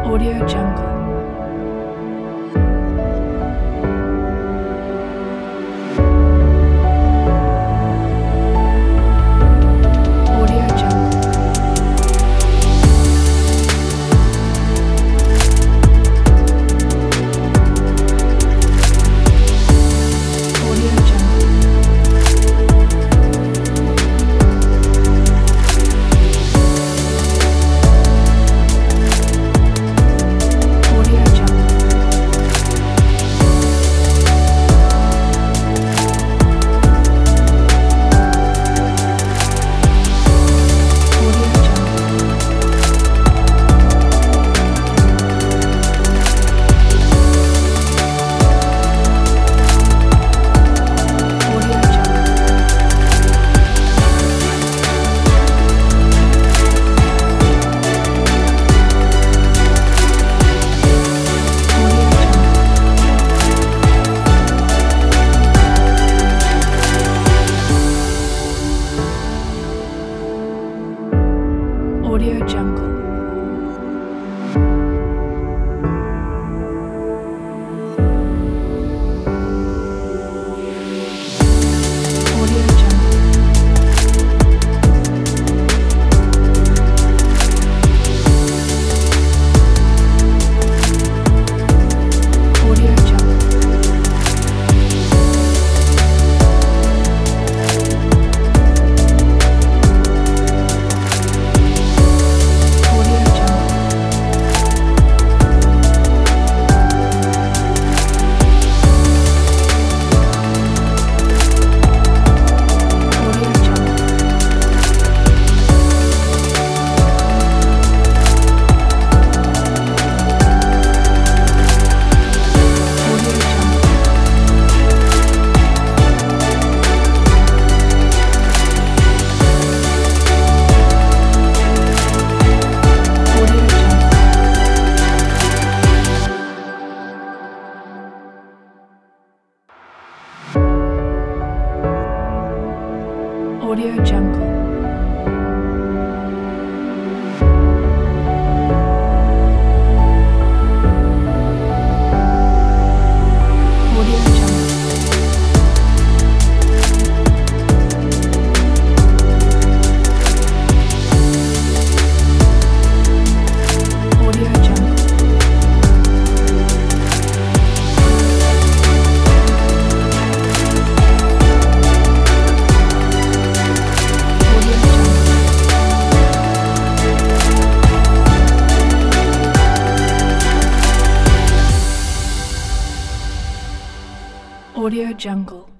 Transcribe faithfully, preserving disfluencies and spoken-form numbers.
Audio Jungle. Audio Jungle. Audio Jungle. Audio Jungle. Audio Jungle. Audio Jungle. Audio Jungle. Audio Jungle. Audio Jungle. Audio Jungle. Audio Jungle. Audio Jungle. Audio Jungle. Audio Jungle. Audio Jungle. Audio Jungle. Audio Jungle. Audio Jungle. Audio Jungle.